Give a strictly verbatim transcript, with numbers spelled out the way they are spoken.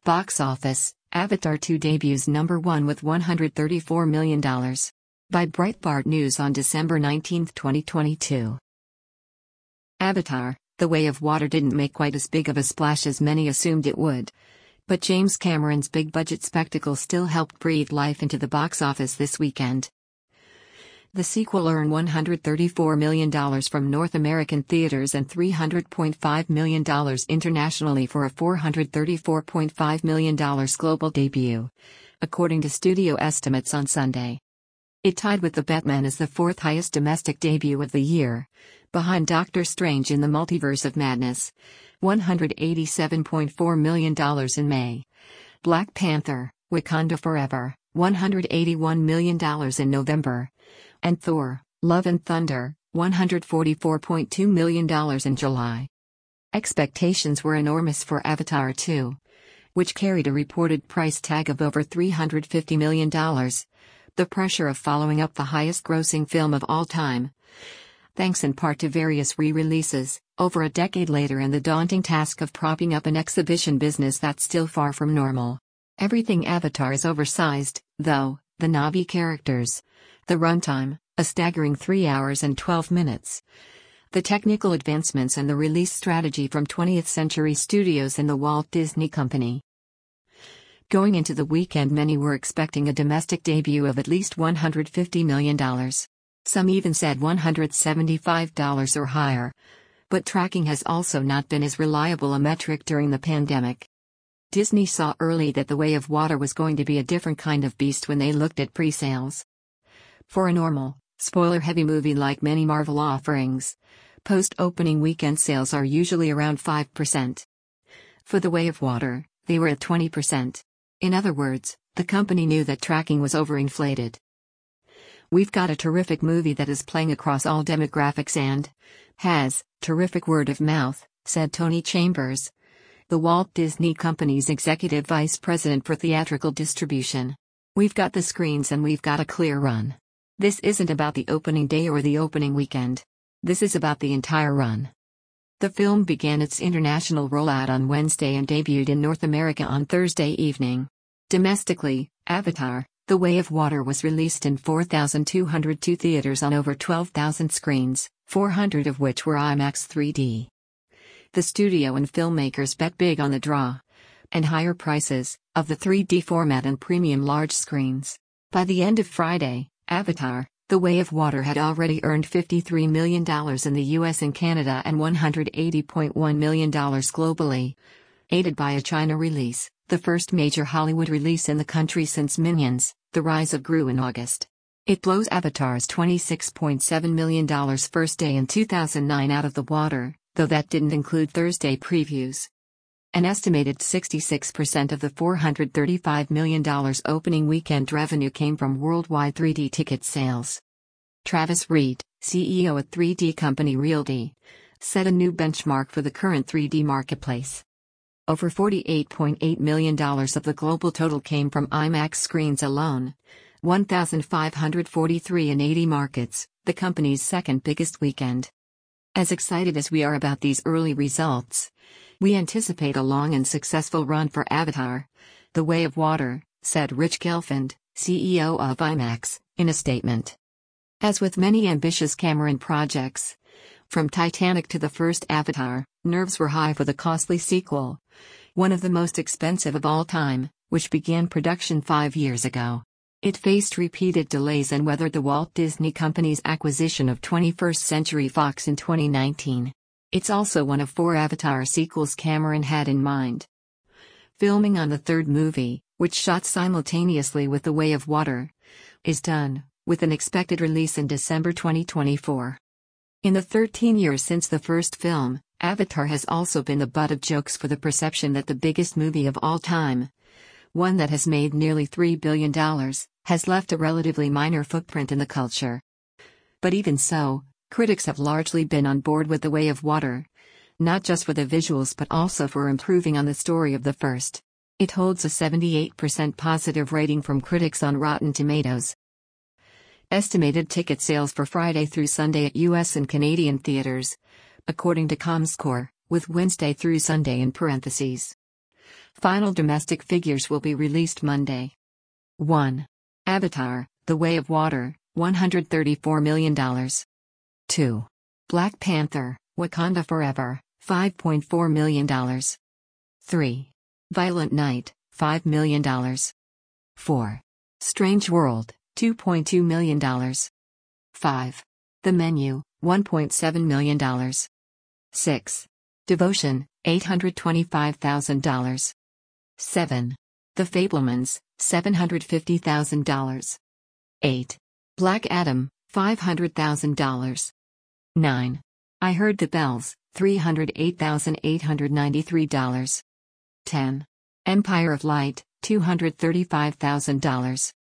Box office, Avatar two debuts number one with one hundred thirty-four million dollars. By Breitbart News on December nineteenth, twenty twenty-two. Avatar, The Way of Water didn't make quite as big of a splash as many assumed it would. But James Cameron's big-budget spectacle still helped breathe life into the box office this weekend. The sequel earned one hundred thirty-four million dollars from North American theaters and three hundred point five million dollars internationally for a four hundred thirty-four point five million dollars global debut, according to studio estimates on Sunday. It tied with The Batman as the fourth highest domestic debut of the year, behind Doctor Strange in the Multiverse of Madness, one hundred eighty-seven point four million dollars in May. Black Panther, Wakanda Forever, one hundred eighty-one million dollars in November. And Thor, Love and Thunder, one hundred forty-four point two million dollars in July. Expectations were enormous for Avatar two, which carried a reported price tag of over three hundred fifty million dollars, the pressure of following up the highest-grossing film of all time, thanks in part to various re-releases, over a decade later, and the daunting task of propping up an exhibition business that's still far from normal. Everything Avatar is oversized, though: the Na'vi characters, the runtime, a staggering three hours and twelve minutes, the technical advancements, and the release strategy from twentieth Century Studios and the Walt Disney Company. Going into the weekend, many were expecting a domestic debut of at least one hundred fifty million dollars. Some even said one hundred seventy-five dollars or higher. But tracking has also not been as reliable a metric during the pandemic. Disney saw early that The Way of Water was going to be a different kind of beast when they looked at pre-sales. For a normal, spoiler-heavy movie like many Marvel offerings, post-opening weekend sales are usually around five percent. For The Way of Water, they were at twenty percent. In other words, the company knew that tracking was overinflated. "We've got a terrific movie that is playing across all demographics and has terrific word of mouth," said Tony Chambers, the Walt Disney Company's executive vice president for theatrical distribution. "We've got the screens and we've got a clear run. This isn't about the opening day or the opening weekend. This is about the entire run." The film began its international rollout on Wednesday and debuted in North America on Thursday evening. Domestically, Avatar, The Way of Water was released in four thousand two hundred two theaters on over twelve thousand screens, four hundred of which were IMAX three D. The studio and filmmakers bet big on the draw and higher prices of the three D format and premium large screens. By the end of Friday, Avatar, The Way of Water had already earned fifty-three million dollars in the U S and Canada and one hundred eighty point one million dollars globally. Aided by a China release, the first major Hollywood release in the country since Minions: The Rise of Gru in August. It blows Avatar's twenty-six point seven million dollars first day in two thousand nine out of the water, though that didn't include Thursday previews. An estimated sixty-six percent of the four hundred thirty-five million dollars opening weekend revenue came from worldwide three D ticket sales. Travis Reed, C E O at three D company Realty, set a new benchmark for the current three D marketplace. Over forty-eight point eight million dollars of the global total came from IMAX screens alone, one thousand five hundred forty-three in eighty markets, the company's second biggest weekend. As excited as we are about these early results, we anticipate a long and successful run for Avatar: The Way of Water, said Rich Gelfand, C E O of IMAX, in a statement. As with many ambitious Cameron projects, from Titanic to the first Avatar, nerves were high for the costly sequel, one of the most expensive of all time, which began production five years ago. It faced repeated delays and weathered the Walt Disney Company's acquisition of twenty-first Century Fox in twenty nineteen. It's also one of four Avatar sequels Cameron had in mind. Filming on the third movie, which shot simultaneously with The Way of Water, is done, with an expected release in December twenty twenty-four. In the thirteen years since the first film, Avatar has also been the butt of jokes for the perception that the biggest movie of all time, one that has made nearly three billion dollars, has left a relatively minor footprint in the culture. But even so, critics have largely been on board with The Way of Water, not just for the visuals but also for improving on the story of the first. It holds a seventy-eight percent positive rating from critics on Rotten Tomatoes. Estimated ticket sales for Friday through Sunday at U S and Canadian theaters, according to ComScore, with Wednesday through Sunday in parentheses. Final domestic figures will be released Monday. one. Avatar, The Way of Water, one hundred thirty-four million dollars. two. Black Panther, Wakanda Forever, five point four million dollars. three. Violent Night, five million dollars. four. Strange World, two point two million dollars. five. The Menu, one point seven million dollars. six. Devotion, eight hundred twenty-five thousand dollars. seven. The Fabelmans, seven hundred fifty thousand dollars. eight. Black Adam, five hundred thousand dollars. nine. I Heard the Bells, three hundred eight thousand eight hundred ninety-three dollars. ten. Empire of Light, two hundred thirty-five thousand dollars.